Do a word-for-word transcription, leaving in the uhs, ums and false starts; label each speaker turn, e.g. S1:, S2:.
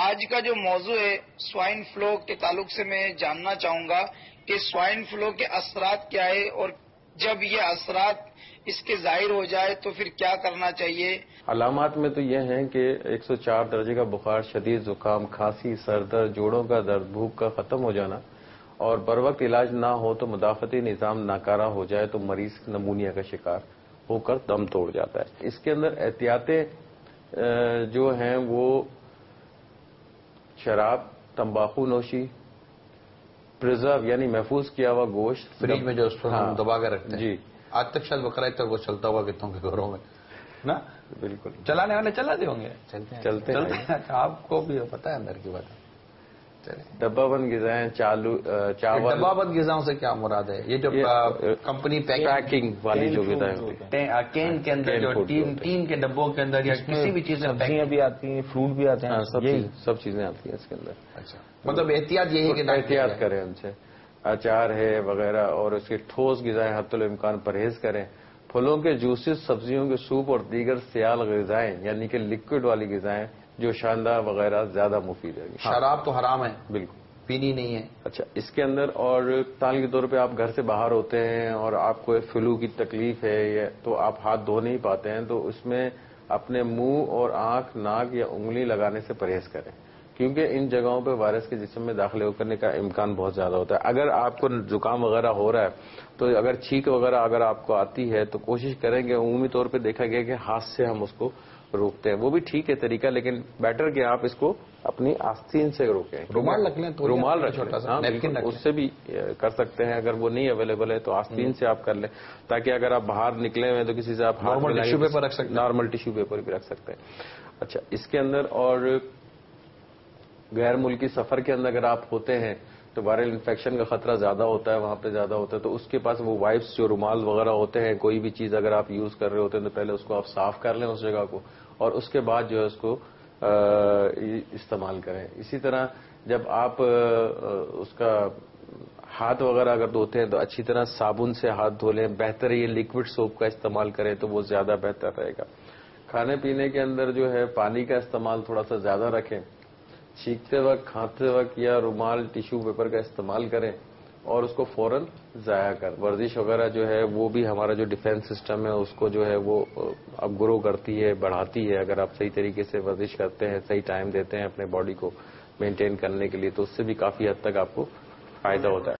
S1: آج کا جو موضوع ہے سوائن فلو کے تعلق سے میں جاننا چاہوں گا کہ سوائن فلو کے اثرات کیا ہے، اور جب یہ اثرات اس کے ظاہر ہو جائے تو پھر کیا کرنا چاہیے؟
S2: علامات میں تو یہ ہیں کہ ایک سو چار درجے کا بخار، شدید زکام، کھانسی، سر درد، جوڑوں کا درد، بھوک کا ختم ہو جانا، اور بر وقت علاج نہ ہو تو مدافعتی نظام ناکارہ ہو جائے تو مریض نمونیا کا شکار ہو کر دم توڑ جاتا ہے۔ اس کے اندر احتیاطیں جو ہیں وہ شراب، تمباکو نوشی، پرزرو یعنی محفوظ کیا ہوا گوشت
S3: فریج میں جو اس پر ہم دبا کے رکھتے ہیں،
S2: جی
S3: آج تک شاید بقرعید تک وہ چلتا ہوا کتوں کے گھروں میں نا،
S2: بالکل
S3: چلانے والے چلاتے ہوں گے،
S2: چلتے ہیں،
S3: آپ کو بھی پتا ہے اندر کی بات۔
S2: ڈبہ بند غذائیں، چالو چاول۔
S3: ڈبہ بند غذاؤں سے کیا مراد ہے؟ یہ جو کمپنی
S2: پیکنگ والی جو غذائیں ہوتی ہیں،
S3: کین کے اندر جو تین کے ڈبوں کے اندر یا کسی بھی چیز،
S4: سبزیاں بھی آتی ہیں، فروٹ بھی آتے ہیں،
S2: سب چیزیں آتی ہیں اس کے اندر۔
S3: اچھا، مطلب احتیاط یہی ہے کہ
S2: احتیاط کریں ان سے، اچار ہے وغیرہ، اور اس کے ٹھوس غذائیں حتی الامکان پرہیز کریں۔ پھلوں کے جوسز، سبزیوں کے سوپ اور دیگر سیال غذائیں یعنی کہ لکوڈ والی غذائیں جو شاندار وغیرہ زیادہ مفید ہے۔
S3: شراب تو حرام ہے،
S2: بالکل
S3: پینی نہیں ہے۔
S2: اچھا، اس کے اندر اور مثال کے طور پہ آپ گھر سے باہر ہوتے ہیں اور آپ کو فلو کی تکلیف ہے تو آپ ہاتھ دھو نہیں پاتے ہیں، تو اس میں اپنے منہ اور آنکھ، ناک یا انگلی لگانے سے پرہیز کریں، کیونکہ ان جگہوں پہ وائرس کے جسم میں داخلے کرنے کا امکان بہت زیادہ ہوتا ہے۔ اگر آپ کو زکام وغیرہ ہو رہا ہے تو اگر چھینک وغیرہ اگر آپ کو آتی ہے تو کوشش کریں کہ عمومی طور پہ دیکھا گیا کہ ہاتھ سے ہم اس کو روکتے ہیں، وہ بھی ٹھیک ہے طریقہ، لیکن بیٹر کہ آپ اس کو اپنی آستین سے روکیں۔
S3: رومال رکھ لیں،
S2: رومال رکھ لیں، اس سے بھی کر سکتے ہیں، اگر وہ نہیں اویلیبل ہے تو آستین سے آپ کر لیں، تاکہ اگر آپ باہر نکلے ہوئے تو کسی سے آپ
S3: نارمل ٹیشو پیپر رکھ سکتے ہیں،
S2: نارمل ٹیشو پیپر بھی رکھ سکتے ہیں۔ اچھا، اس کے اندر اور غیر ملکی سفر کے اندر اگر آپ ہوتے ہیں تو وائرل انفیکشن کا خطرہ زیادہ ہوتا ہے، وہاں پہ زیادہ ہوتا ہے، تو اس کے پاس وہ وائپس جو رومال وغیرہ ہوتے ہیں، کوئی بھی چیز اگر آپ یوز کر رہے ہوتے ہیں تو پہلے اس کو آپ صاف کر لیں اس جگہ کو، اور اس کے بعد جو ہے اس کو استعمال کریں۔ اسی طرح جب آپ اس کا ہاتھ وغیرہ اگر دھوتے ہیں تو اچھی طرح صابن سے ہاتھ دھو لیں، بہتر یہ لیکوڈ سوپ کا استعمال کریں تو وہ زیادہ بہتر رہے گا۔ کھانے پینے کے اندر جو ہے پانی کا استعمال تھوڑا سا زیادہ رکھیں، چھینکتے وقت، کھاتے وقت یا رومال ٹیشو پیپر کا استعمال کریں اور اس کو فوراً ضائع کر۔ ورزش وغیرہ جو ہے وہ بھی ہمارا جو ڈیفینس سسٹم ہے اس کو جو ہے وہ اب گرو کرتی ہے، بڑھاتی ہے۔ اگر آپ صحیح طریقے سے ورزش کرتے ہیں، صحیح ٹائم دیتے ہیں اپنے باڈی کو مینٹین کرنے کے لیے، تو اس سے بھی کافی حد تک آپ کو فائدہ ہوتا ہے۔